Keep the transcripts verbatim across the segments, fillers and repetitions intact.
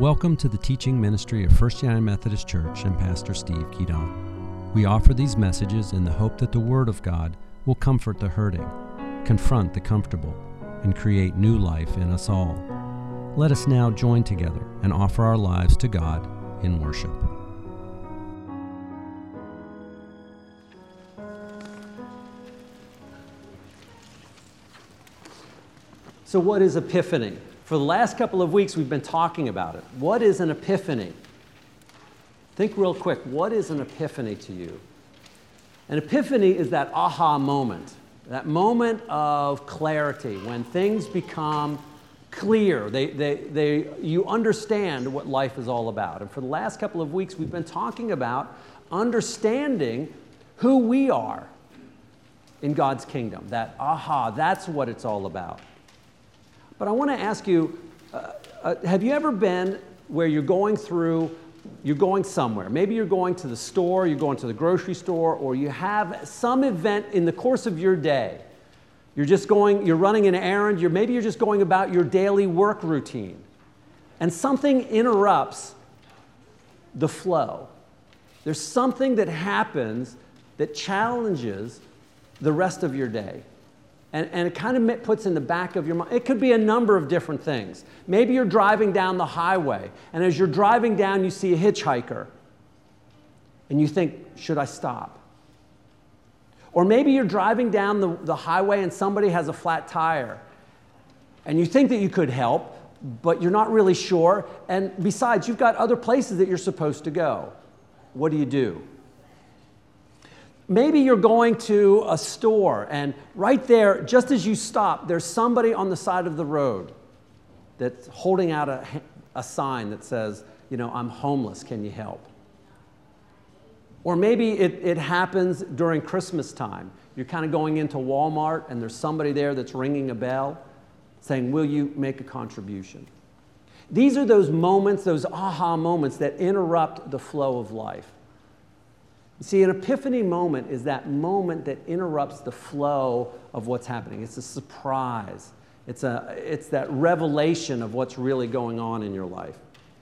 Welcome to the teaching ministry of First United Methodist Church and Pastor Steve Keaton. We offer these messages in the hope that the Word of God will comfort the hurting, confront the comfortable, and create new life in us all. Let us now join together and offer our lives to God in worship. So what is Epiphany? For the last couple of weeks, we've been talking about it. What is an epiphany? Think real quick. What is an epiphany to you? An epiphany is that aha moment, that moment of clarity when things become clear. They, they, they, you understand what life is all about. And for the last couple of weeks, we've been talking about understanding who we are in God's kingdom. That aha, that's what it's all about. But I want to ask you, uh, uh, have you ever been where you're going through, you're going somewhere? Maybe you're going to the store, you're going to the grocery store, or you have some event in the course of your day. You're just going, you're running an errand, you're, maybe you're just going about your daily work routine. And something interrupts the flow. There's something that happens that challenges the rest of your day. And, and it kind of puts in the back of your mind. It could be a number of different things. Maybe you're driving down the highway, and as you're driving down, you see a hitchhiker, and you think, should I stop? Or maybe you're driving down the, the highway, and somebody has a flat tire, and you think that you could help, but you're not really sure. And besides, you've got other places that you're supposed to go. What do you do? Maybe you're going to a store, and right there, just as you stop, there's somebody on the side of the road that's holding out a, a sign that says, you know, I'm homeless, can you help? Or maybe it, it happens during Christmas time. You're kind of going into Walmart, and there's somebody there that's ringing a bell saying, will you make a contribution? These are those moments, those aha moments that interrupt the flow of life. See, an epiphany moment is that moment that interrupts the flow of what's happening. It's a surprise. It's, a, it's that revelation of what's really going on in your life.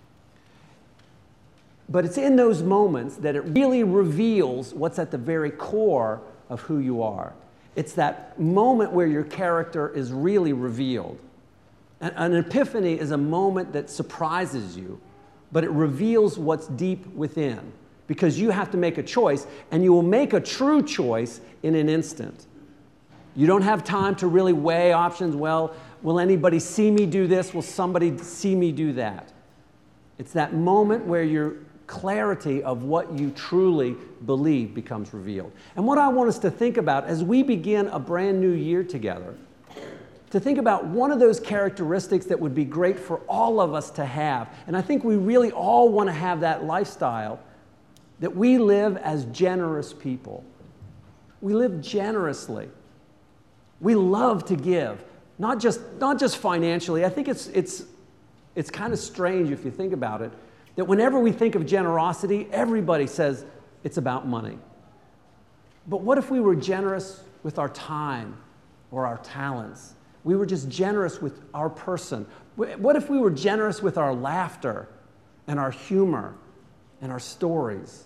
But it's in those moments that it really reveals what's at the very core of who you are. It's that moment where your character is really revealed. An, an epiphany is a moment that surprises you, but it reveals what's deep within. Because you have to make a choice, and you will make a true choice in an instant. You don't have time to really weigh options. Well, will anybody see me do this? Will somebody see me do that? It's that moment where your clarity of what you truly believe becomes revealed. And what I want us to think about as we begin a brand new year together, to think about one of those characteristics that would be great for all of us to have. And I think we really all want to have that lifestyle, that we live as generous people. We live generously. We love to give, not just, not just financially. I think it's, it's, it's kind of strange if you think about it, that whenever we think of generosity, everybody says it's about money. But what if we were generous with our time or our talents? We were just generous with our person. What if we were generous with our laughter and our humor and our stories?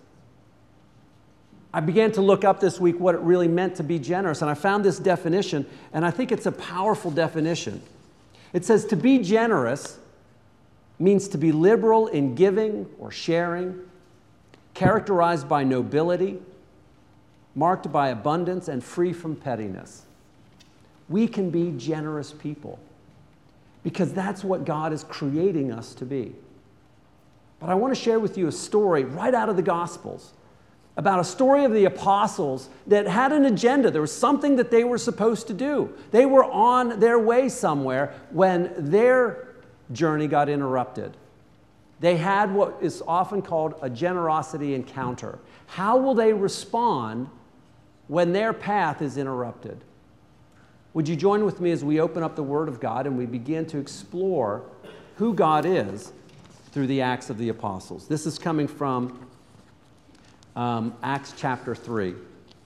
I began to look up this week what it really meant to be generous, and I found this definition, and I think it's a powerful definition. It says to be generous means to be liberal in giving or sharing, characterized by nobility, marked by abundance, and free from pettiness. We can be generous people because that's what God is creating us to be. But I want to share with you a story right out of the Gospels about a story of the apostles that had an agenda. There was something that they were supposed to do. They were on their way somewhere when their journey got interrupted. They had what is often called a generosity encounter. How will they respond when their path is interrupted? Would you join with me as we open up the Word of God and we begin to explore who God is through the Acts of the Apostles? This is coming from Um, Acts chapter three.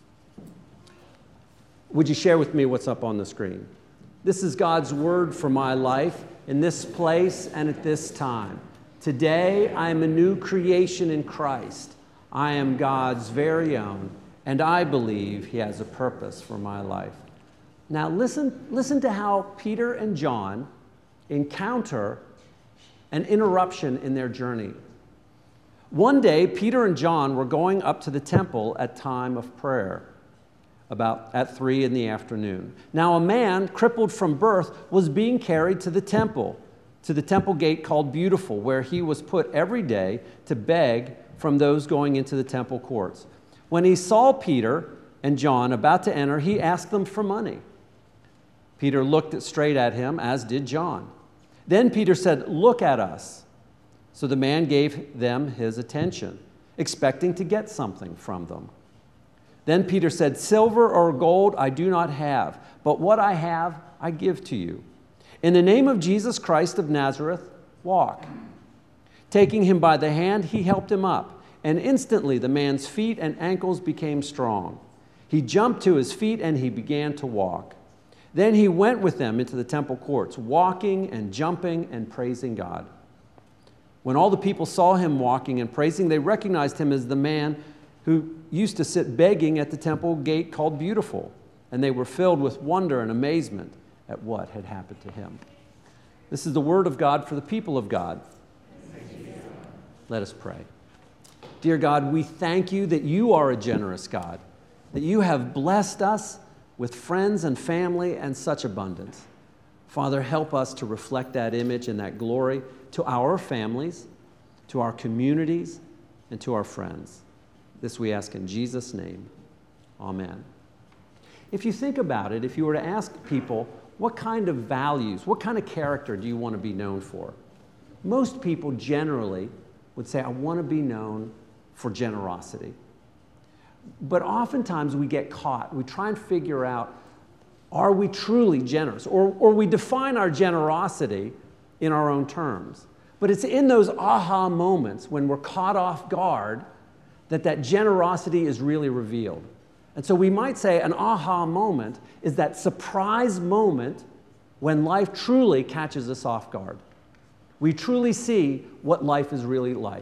Would you share with me what's up on the screen? This is God's word for my life in this place and at this time. Today, I am a new creation in Christ. I am God's very own, and I believe He has a purpose for my life. Now listen, listen to how Peter and John encounter an interruption in their journey. One day, Peter and John were going up to the temple at time of prayer, about at three in the afternoon. Now a man, crippled from birth, was being carried to the temple, to the temple gate called Beautiful, where he was put every day to beg from those going into the temple courts. When he saw Peter and John about to enter, he asked them for money. Peter looked straight at him, as did John. Then Peter said, "Look at us." So the man gave them his attention, expecting to get something from them. Then Peter said, "Silver or gold I do not have, but what I have I give to you. In the name of Jesus Christ of Nazareth, walk." Taking him by the hand, he helped him up, and instantly the man's feet and ankles became strong. He jumped to his feet and he began to walk. Then he went with them into the temple courts, walking and jumping and praising God. When all the people saw him walking and praising, they recognized him as the man who used to sit begging at the temple gate called Beautiful, and they were filled with wonder and amazement at what had happened to him. This is the word of God for the people of God. Let us pray. Dear God, we thank you that you are a generous God, that you have blessed us with friends and family and such abundance. Father, help us to reflect that image and that glory to our families, to our communities, and to our friends. This we ask in Jesus' name. Amen. If you think about it, if you were to ask people, what kind of values, what kind of character do you want to be known for? Most people generally would say, I want to be known for generosity. But oftentimes we get caught. We try and figure out, are we truly generous? Or, or we define our generosity in our own terms. But it's in those aha moments when we're caught off guard that that generosity is really revealed. And so we might say an aha moment is that surprise moment when life truly catches us off guard. We truly see what life is really like.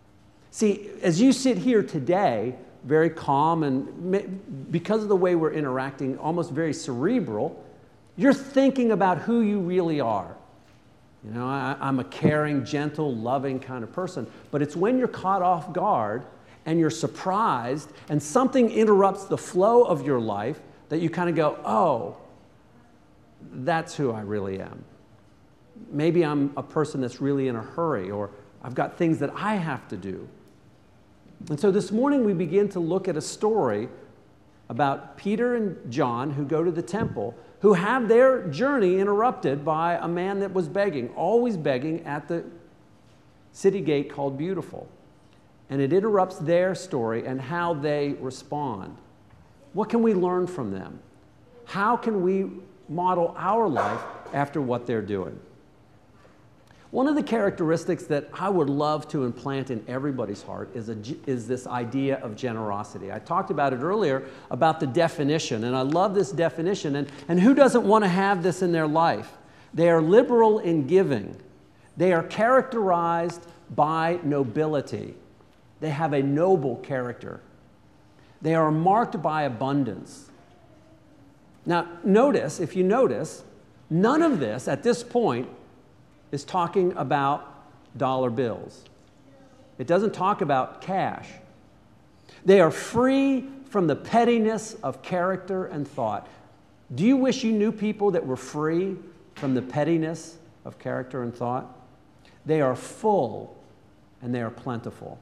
See, as you sit here today, very calm, and because of the way we're interacting, almost very cerebral, you're thinking about who you really are. You know, I, I'm a caring, gentle, loving kind of person. But it's when you're caught off guard and you're surprised and something interrupts the flow of your life that you kind of go, oh, that's who I really am. Maybe I'm a person that's really in a hurry, or I've got things that I have to do. And so this morning we begin to look at a story about Peter and John who go to the temple, who have their journey interrupted by a man that was begging, always begging at the city gate called Beautiful. And it interrupts their story and how they respond. What can we learn from them? How can we model our life after what they're doing? One of the characteristics that I would love to implant in everybody's heart is, a, is this idea of generosity. I talked about it earlier, about the definition, and I love this definition. And, and who doesn't want to have this in their life? They are liberal in giving. They are characterized by nobility. They have a noble character. They are marked by abundance. Now, notice, if you notice, none of this at this point is talking about dollar bills. It doesn't talk about cash. They are free from the pettiness of character and thought. Do you wish you knew people that were free from the pettiness of character and thought? They are full and they are plentiful.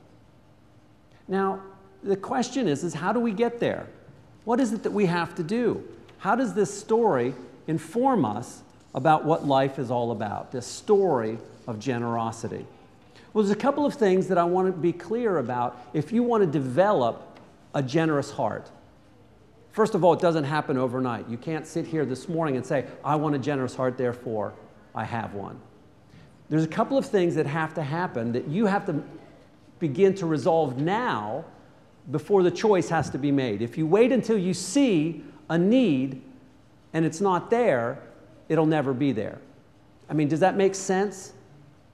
Now, the question is, is how do we get there? What is it that we have to do? How does this story inform us about what life is all about, this story of generosity? Well, there's a couple of things that I want to be clear about if you want to develop a generous heart. First of all, it doesn't happen overnight. You can't sit here this morning and say, I want a generous heart, therefore I have one. There's a couple of things that have to happen that you have to begin to resolve now before the choice has to be made. If you wait until you see a need and it's not there, it'll never be there. I mean, does that make sense?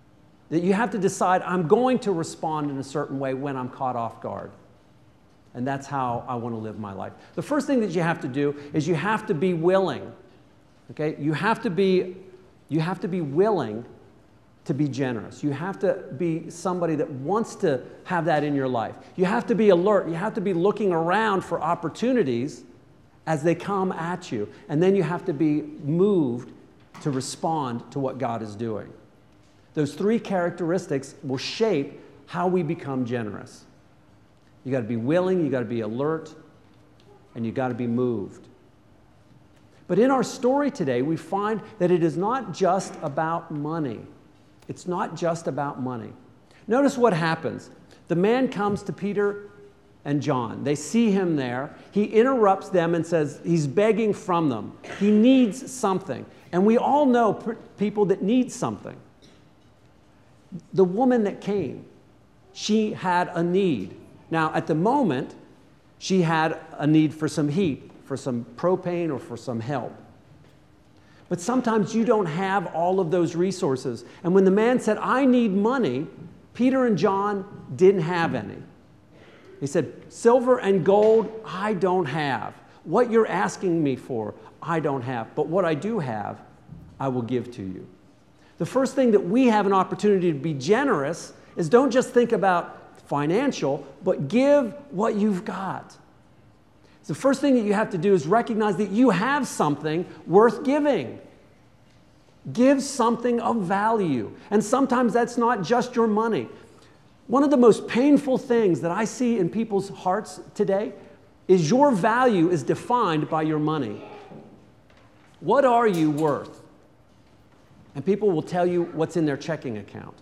That you have to decide, I'm going to respond in a certain way when I'm caught off guard. And that's how I want to live my life. The first thing that you have to do is you have to be willing. Okay? You have to be, you have to be willing to be generous. You have to be somebody that wants to have that in your life. You have to be alert. You have to be looking around for opportunities as they come at you. And then you have to be moved to respond to what God is doing. Those three characteristics will shape how we become generous. You got to be willing, you got to be alert, and you got to be moved. But in our story today, we find that it is not just about money. It's not just about money. Notice what happens. The man comes to Peter and John. They see him there. He interrupts them and says he's begging from them. He needs something. And we all know people that need something. The woman that came, she had a need. Now, at the moment, she had a need for some heat, for some propane, or for some help. But sometimes you don't have all of those resources. And when the man said, I need money, Peter and John didn't have any. He said, silver and gold, I don't have. What you're asking me for, I don't have. But what I do have, I will give to you. The first thing that we have an opportunity to be generous is don't just think about financial, but give what you've got. So the first thing that you have to do is recognize that you have something worth giving. Give something of value. And sometimes that's not just your money. One of the most painful things that I see in people's hearts today is your value is defined by your money. What are you worth? And people will tell you what's in their checking account.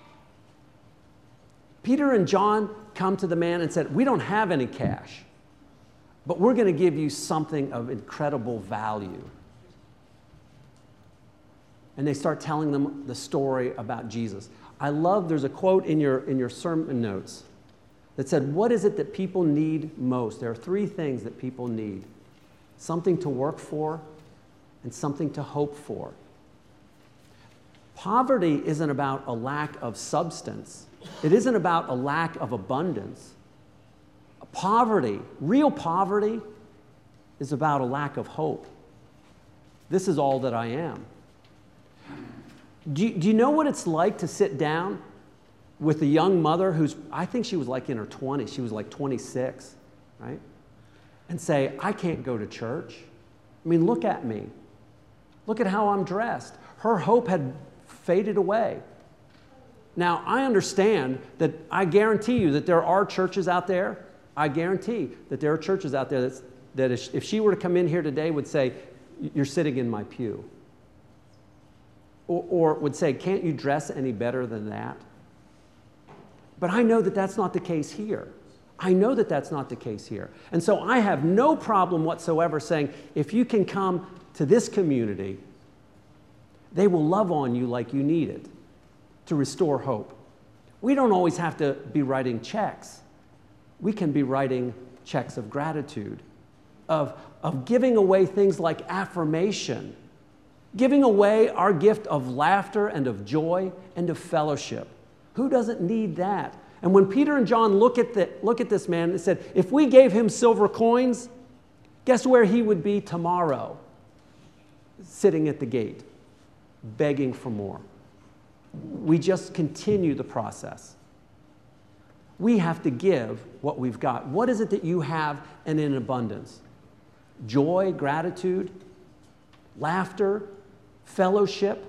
Peter and John come to the man and said, we don't have any cash, but we're going to give you something of incredible value. And they start telling them the story about Jesus. I love, there's a quote in your, in your sermon notes that said, what is it that people need most? There are three things that people need. Something to work for and something to hope for. Poverty isn't about a lack of substance. It isn't about a lack of abundance. Poverty, real poverty, is about a lack of hope. This is all that I am. Do you, do you know what it's like to sit down with a young mother who's, I think she was like in her twenties, she was like twenty-six, right? And say, I can't go to church. I mean, look at me. Look at how I'm dressed. Her hope had faded away. Now, I understand that I guarantee you that there are churches out there, I guarantee that there are churches out there that's, that if, if she were to come in here today would say, you're sitting in my pew. Or, or would say, can't you dress any better than that? But I know that that's not the case here. I know that that's not the case here. And so I have no problem whatsoever saying, if you can come to this community, they will love on you like you need it to restore hope. We don't always have to be writing checks. We can be writing checks of gratitude, of, of giving away things like affirmation, giving away our gift of laughter and of joy and of fellowship. Who doesn't need that? And when Peter and John look at, the, look at this man, they said, if we gave him silver coins, guess where he would be tomorrow? Sitting at the gate, begging for more. We just continue the process. We have to give what we've got. What is it that you have and in abundance? Joy, gratitude, laughter, fellowship.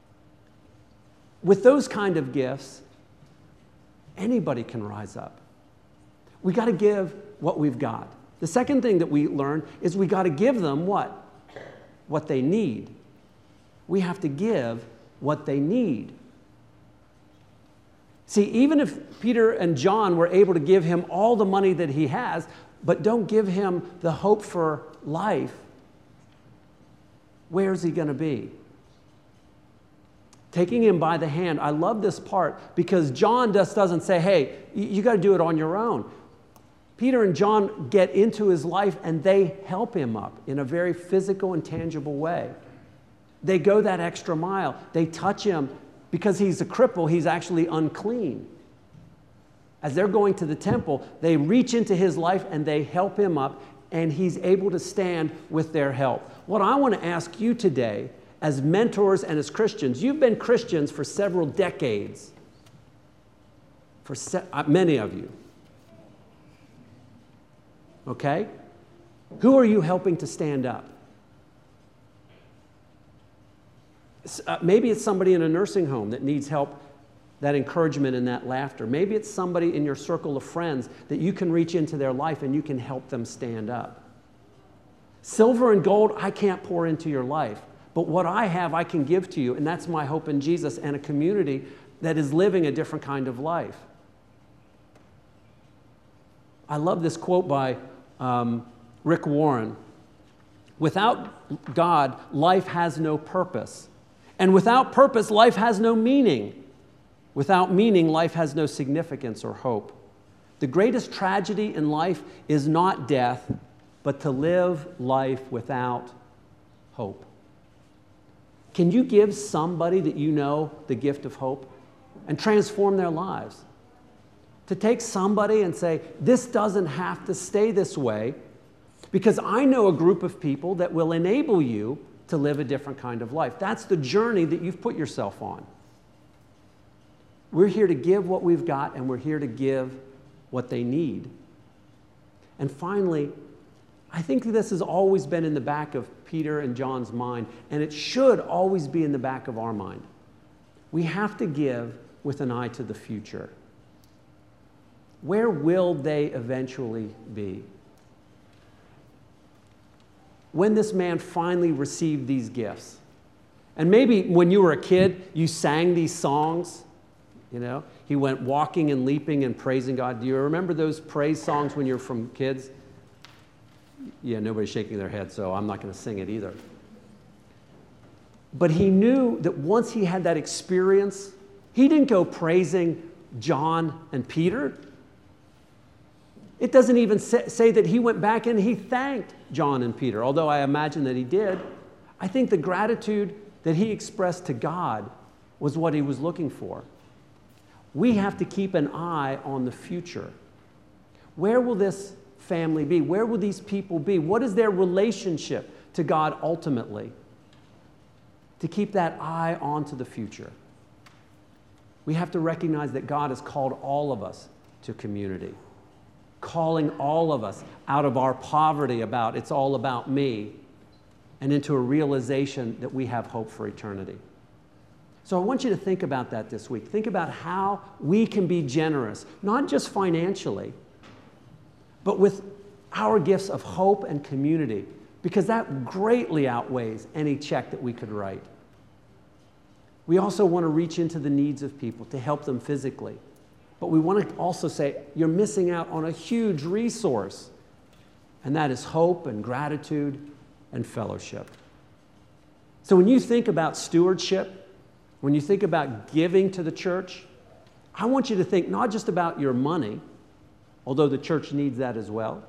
With those kind of gifts, anybody can rise up. We got to give what we've got. The second thing that we learn is we got to give them what? What they need. We have to give what they need. See, even if Peter and John were able to give him all the money that he has, but don't give him the hope for life, where's he going to be? Taking him by the hand. I love this part because John just doesn't say, hey, you got to do it on your own. Peter and John get into his life and they help him up in a very physical and tangible way. They go that extra mile. They touch him because he's a cripple, he's actually unclean. As they're going to the temple, they reach into his life and they help him up, and he's able to stand with their help. What I want to ask you today, as mentors and as Christians, you've been Christians for several decades, for se- uh, many of you. Okay? Who are you helping to stand up? Uh, maybe it's somebody in a nursing home that needs help, that encouragement and that laughter. Maybe it's somebody in your circle of friends that you can reach into their life and you can help them stand up. Silver and gold, I can't pour into your life. But what I have, I can give to you. And that's my hope in Jesus and a community that is living a different kind of life. I love this quote by um, Rick Warren. Without God, life has no purpose. And without purpose, life has no meaning. Without meaning, life has no significance or hope. The greatest tragedy in life is not death, but to live life without hope. Can you give somebody that you know the gift of hope and transform their lives? To take somebody and say, this doesn't have to stay this way, because I know a group of people that will enable you to live a different kind of life. That's the journey that you've put yourself on. We're here to give what we've got, and we're here to give what they need. And finally, I think this has always been in the back of Peter and John's mind, and it should always be in the back of our mind. We have to give with an eye to the future. Where will they eventually be? When this man finally received these gifts, and maybe when you were a kid, you sang these songs, you know, he went walking and leaping and praising God. Do you remember those praise songs when you were from kids? Yeah, nobody's shaking their head, so I'm not going to sing it either. But he knew that once he had that experience, he didn't go praising John and Peter. It doesn't even say that he went back and he thanked John and Peter, although I imagine that he did. I think the gratitude that he expressed to God was what he was looking for. We have to keep an eye on the future. Where will this family be? Where will these people be? What is their relationship to God ultimately? To keep that eye onto the future. We have to recognize that God has called all of us to community, calling all of us out of our poverty about it's all about me, and into a realization that we have hope for eternity. So I want you to think about that this week. Think about how we can be generous, not just financially, but with our gifts of hope and community, because that greatly outweighs any check that we could write. We also want to reach into the needs of people to help them physically. But we want to also say, you're missing out on a huge resource, and that is hope and gratitude and fellowship. So when you think about stewardship, when you think about giving to the church, I want you to think not just about your money, although the church needs that as well.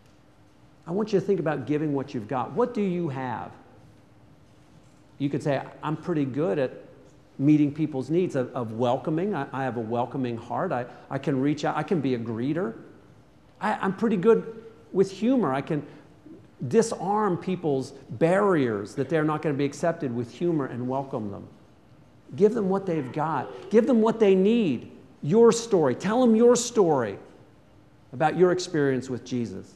I want you to think about giving what you've got. What do you have? You could say, I'm pretty good at meeting people's needs, of, of welcoming. I, I have a welcoming heart. I, I can reach out. I can be a greeter. I, I'm pretty good with humor. I can disarm people's barriers that they're not going to be accepted with humor and welcome them. Give them what they've got. Give them what they need. Your story. Tell them your story about your experience with Jesus.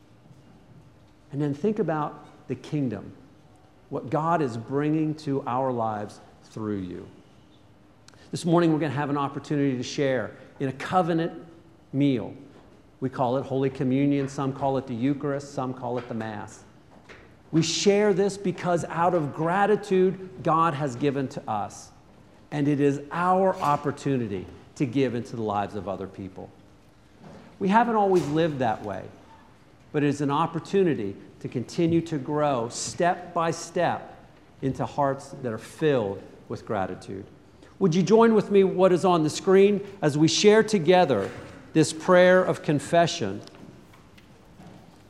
And then think about the kingdom, what God is bringing to our lives through you. This morning we're going to have an opportunity to share in a covenant meal. We call it Holy Communion, some call it the Eucharist, some call it the Mass. We share this because out of gratitude God has given to us, and it is our opportunity to give into the lives of other people. We haven't always lived that way, but it is an opportunity to continue to grow step by step into hearts that are filled with gratitude. Would you join with me what is on the screen as we share together this prayer of confession?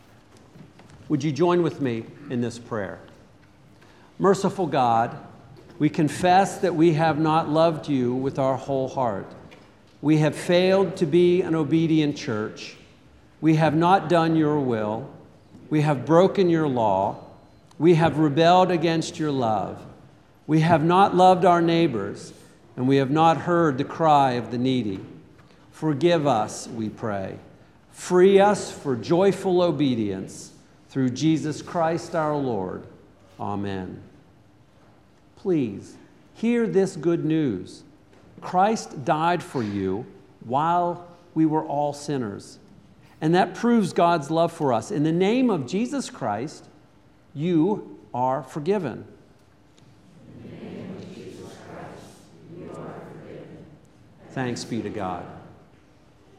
Would you join with me in this prayer? Merciful God, We confess that we have not loved you with our whole heart. We have failed to be an obedient church. We have not done your will. We have broken your law. We have rebelled against your love. We have not loved our neighbors, and we have not heard the cry of the needy. Forgive us, we pray. Free us for joyful obedience through Jesus Christ our Lord. Amen. Please, hear this good news. Christ died for you while we were all sinners. And that proves God's love for us. In the name of Jesus Christ, you are forgiven. In the name of Jesus Christ, you are forgiven. Thanks be to God.